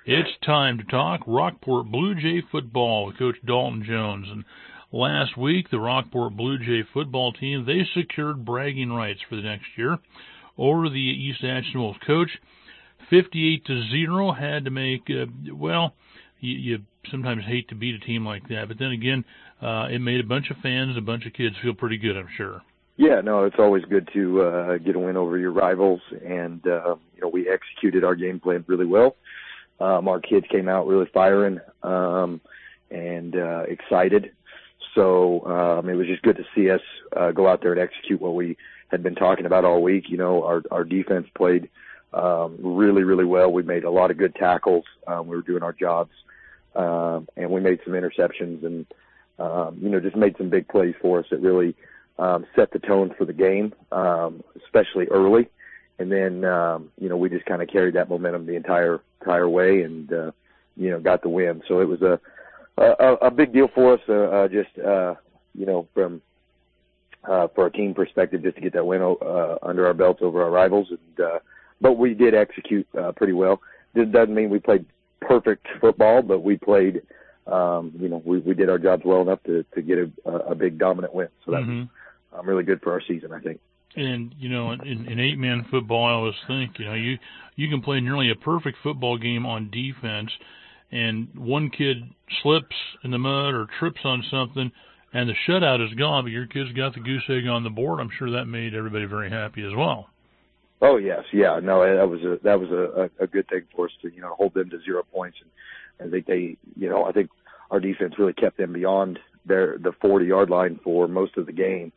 It's time to talk Rockport Blue Jay football with Coach Dalton Jones. And last week, the Rockport Blue Jay football team, they secured bragging rights for the next year over the East Ashtabula. Coach, 58-0, had to make, you sometimes hate to beat a team like that, but then again, it made a bunch of fans, a bunch of kids feel pretty good, I'm sure. Yeah, no, it's always good to get a win over your rivals, and we executed our game plan really well. Our kids came out really firing and excited, so it was just good to see us go out there and execute what we had been talking about all week. You know, our defense played really, really well. We made a lot of good tackles. We were doing our jobs, and we made some interceptions and just made some big plays for us that really set the tone for the game, especially early. And then, we just kind of carried that momentum the entire way and, got the win. So it was a big deal for us, from for a team perspective, just to get that win under our belts over our rivals. And, but we did execute pretty well. This doesn't mean we played perfect football, but we played, we did our jobs well enough to get a big dominant win. So that was really good for our season, I think. And, in 8-man football, I always think, you can play nearly a perfect football game on defense, and one kid slips in the mud or trips on something, and the shutout is gone, but your kids got the goose egg on the board. I'm sure that made everybody very happy as well. Oh, yes. Yeah. No, that was a good thing for us to, hold them to 0 points. And I think I think our defense really kept them beyond the 40-yard line for most of the game.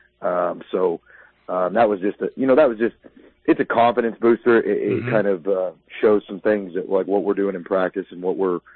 That was just it's a confidence booster. It kind of shows some things that, like, what we're doing in practice and what we're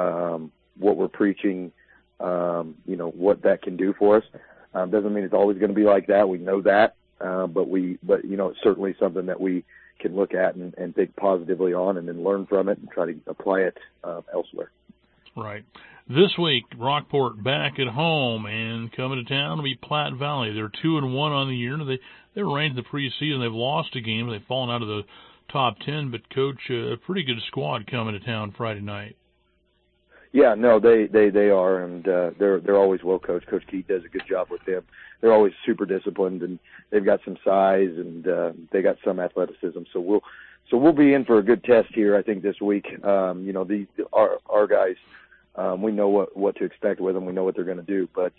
preaching, what that can do for us. Doesn't mean it's always going to be like that. We know that. But it's certainly something that we can look at and think positively on and then learn from it and try to apply it elsewhere. Right. This week, Rockport back at home, and coming to town will be Platte Valley. They're 2-1 on the year. They were ranked in the preseason. They've lost a game. They've fallen out of the top 10. But Coach, a pretty good squad coming to town Friday night. Yeah, no, they are, and they're always well coached. Coach Keith does a good job with them. They're always super disciplined, and they've got some size and they got some athleticism. So we'll be in for a good test here, I think, this week. Our guys. We know what to expect with them. We know what they're going to do, but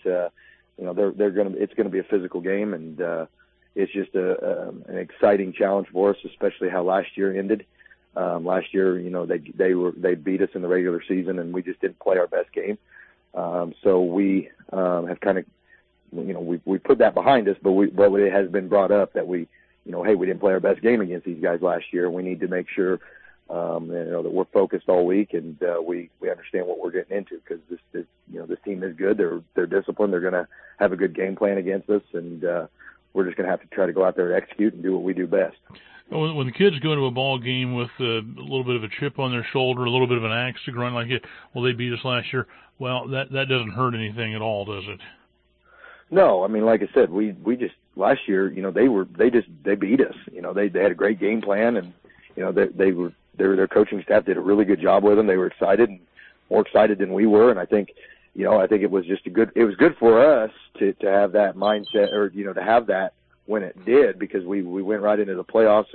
it's going to be a physical game, and it's just an exciting challenge for us, especially how last year ended. Last year, they beat us in the regular season, and we just didn't play our best game. So we have kind of, we put that behind us, but it has been brought up that we didn't play our best game against these guys last year. We need to make sure that we're focused all week, and we understand what we're getting into, because this team is good. They're disciplined. They're going to have a good game plan against us, and we're just going to have to try to go out there and execute and do what we do best. When the kids go into a ball game with a little bit of a chip on their shoulder, a little bit of an axe to grind, like it, they beat us last year. Well, that doesn't hurt anything at all, does it? No, I mean, like I said, we just last year, they beat us. They had a great game plan, and their coaching staff did a really good job with them. They were excited, and more excited than we were. And I think it was just it was good for us to have that mindset, or, to have that when it did, because we went right into the playoffs,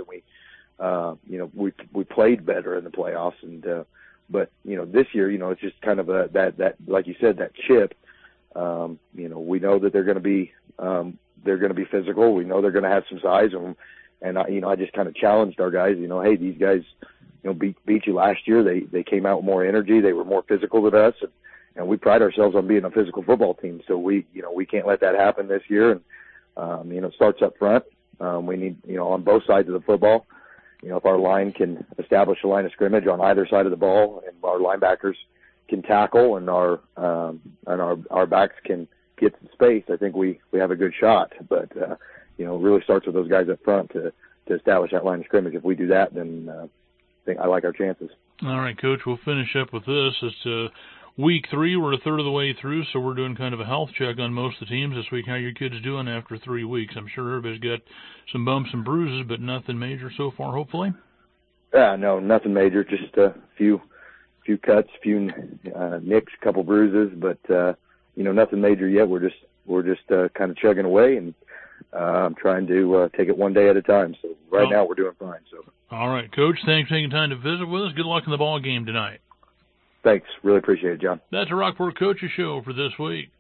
and we played better in the playoffs. And, but this year, it's just kind of that, like you said, that chip. We know that they're going to be physical. We know they're going to have some size, and I just kind of challenged our guys, hey, these guys, beat you last year. They came out with more energy. They were more physical than us, and we pride ourselves on being a physical football team. So we can't let that happen this year. And, it starts up front. We need, on both sides of the football, if our line can establish a line of scrimmage on either side of the ball, and our linebackers can tackle, and our backs can get some space, I think we have a good shot. But, it really starts with those guys up front to establish that line of scrimmage. If we do that, then I like our chances. All right, Coach, we'll finish up with this. It's week 3. We're a third of the way through, so we're doing kind of a health check on most of the teams this week. How are your kids doing after 3 weeks? I'm sure everybody's got some bumps and bruises, but nothing major so far, hopefully. No, nothing major. Just a few few cuts, few nicks, a couple bruises, but nothing major yet. We're just kind of chugging away, and I'm trying to take it one day at a time. So now we're doing fine. So. All right, Coach. Thanks for taking time to visit with us. Good luck in the ball game tonight. Thanks. Really appreciate it, John. That's a Rockport Coaches Show for this week.